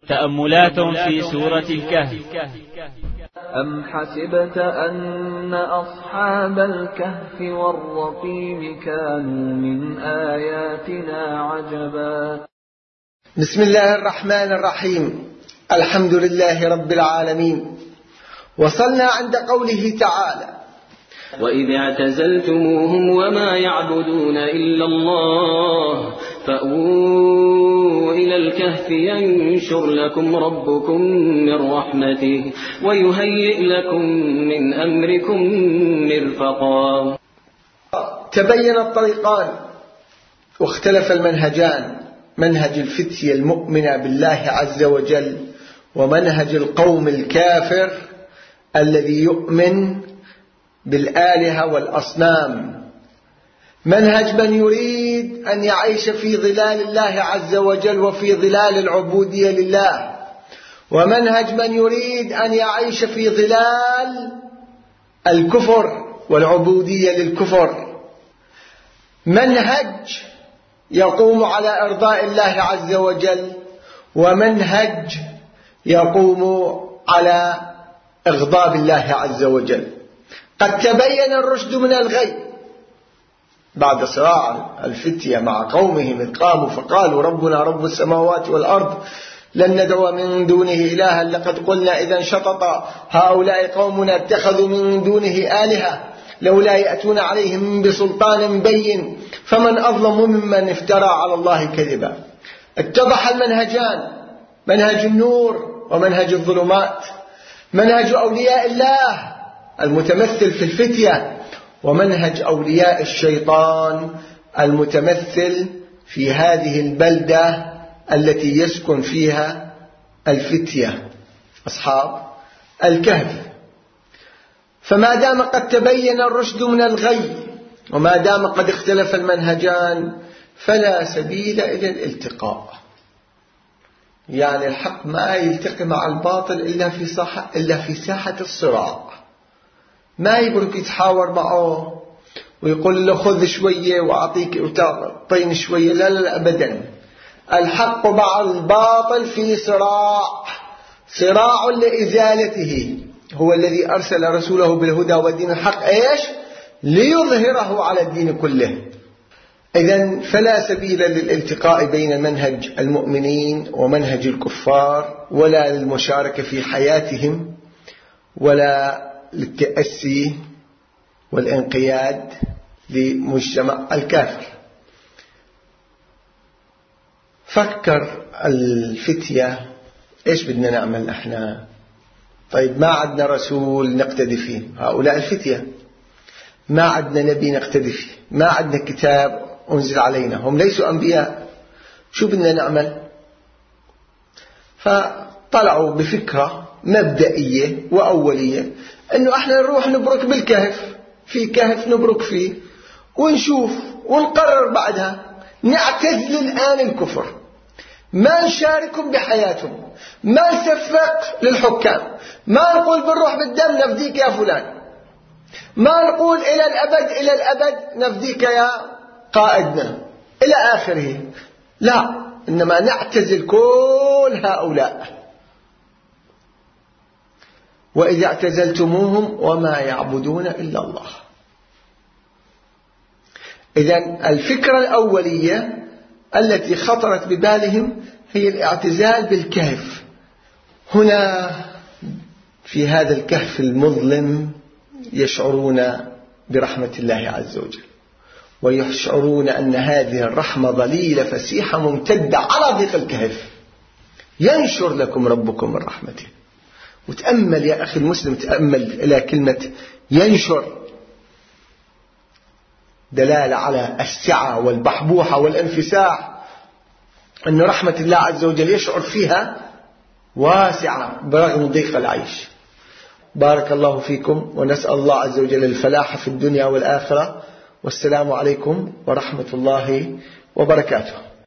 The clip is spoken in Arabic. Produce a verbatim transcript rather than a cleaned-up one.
تأملات في سورة الكهف. أم حسبت أن أصحاب الكهف والرقيم كانوا من آياتنا عجبا. بسم الله الرحمن الرحيم. الحمد لله رب العالمين. وصلنا عند قوله تعالى: وإذ اعتزلتموهم وما يعبدون إلا الله فأووا إلى الكهف ينشر لكم ربكم من رحمته ويهيئ لكم من أمركم مرفقا. تبين الطريقان واختلف المنهجان، منهج الفتية المؤمنة بالله عز وجل ومنهج القوم الكافر الذي يؤمن بالآلهة والأصنام، منهج من يريد أن يعيش في ظلال الله عز وجل وفي ظلال العبودية لله، ومنهج من يريد أن يعيش في ظلال الكفر والعبودية للكفر، منهج يقوم على إرضاء الله عز وجل ومنهج يقوم على إغضاب الله عز وجل. قد تبين الرشد من الغي بعد صراع الفتية مع قومهم إذ قاموا فقالوا ربنا رب السماوات والأرض لن ندعو من دونه إلها لقد قلنا إذا شطط هؤلاء قومنا اتخذوا من دونه آلهة لولا يأتون عليهم بسلطان بين فمن أظلم ممن افترى على الله كذبا. اتضح المنهجان، منهج النور ومنهج الظلمات، منهج أولياء الله المتمثل في الفتية ومنهج أولياء الشيطان المتمثل في هذه البلدة التي يسكن فيها الفتية أصحاب الكهف. فما دام قد تبين الرشد من الغي وما دام قد اختلف المنهجان فلا سبيل إلى الالتقاء، يعني الحق ما يلتقي مع الباطل إلا في ساحة إلا في ساحة الصراع، ما يبرك يتحاور معه ويقول له خذ شوية وأعطيك وتعطيني شوية، لا لا أبدا. الحق مع الباطل في صراع، صراع لإزالته. هو الذي أرسل رسوله بالهدى ودين الحق إيش؟ ليظهره على الدين كله. إذن فلا سبيل للالتقاء بين منهج المؤمنين ومنهج الكفار، ولا للمشاركة في حياتهم، ولا للتأسي والانقياد لمجتمع الكافر. فكر الفتية إيش بدنا نعمل احنا؟ طيب ما عندنا رسول نقتدي فيه، هؤلاء الفتية، ما عندنا نبي نقتدي فيه، ما عندنا كتاب أنزل علينا، هم ليسوا أنبياء، شو بدنا نعمل؟ فطلعوا بفكرة مبدئية وأولية أنه احنا نروح نبرك بالكهف، في كهف نبرك فيه ونشوف ونقرر بعدها. نعتزل الآن الكفر، ما نشاركهم بحياتهم، ما نصفق للحكام، ما نقول بنروح بالدم نفديك يا فلان، ما نقول إلى الأبد إلى الأبد نفديك يا قائدنا إلى آخره، لا، إنما نعتزل كل هؤلاء. وإذا اعتزلتموهم وما يعبدون إلا الله. إذن الفكرة الأولية التي خطرت ببالهم هي الاعتزال بالكهف. هنا في هذا الكهف المظلم يشعرون برحمة الله عز وجل، ويشعرون أن هذه الرحمة ظليلة فسيحة ممتدة على ضيق الكهف. ينشر لكم ربكم من رحمته. وتأمل يا أخي المسلم، تأمل إلى كلمة ينشر، دلالة على السعة والبحبوحة والانفساح، أن رحمة الله عز وجل يشعر فيها واسعة برغم ضيق العيش. بارك الله فيكم، ونسأل الله عز وجل الفلاح في الدنيا والآخرة، والسلام عليكم ورحمة الله وبركاته.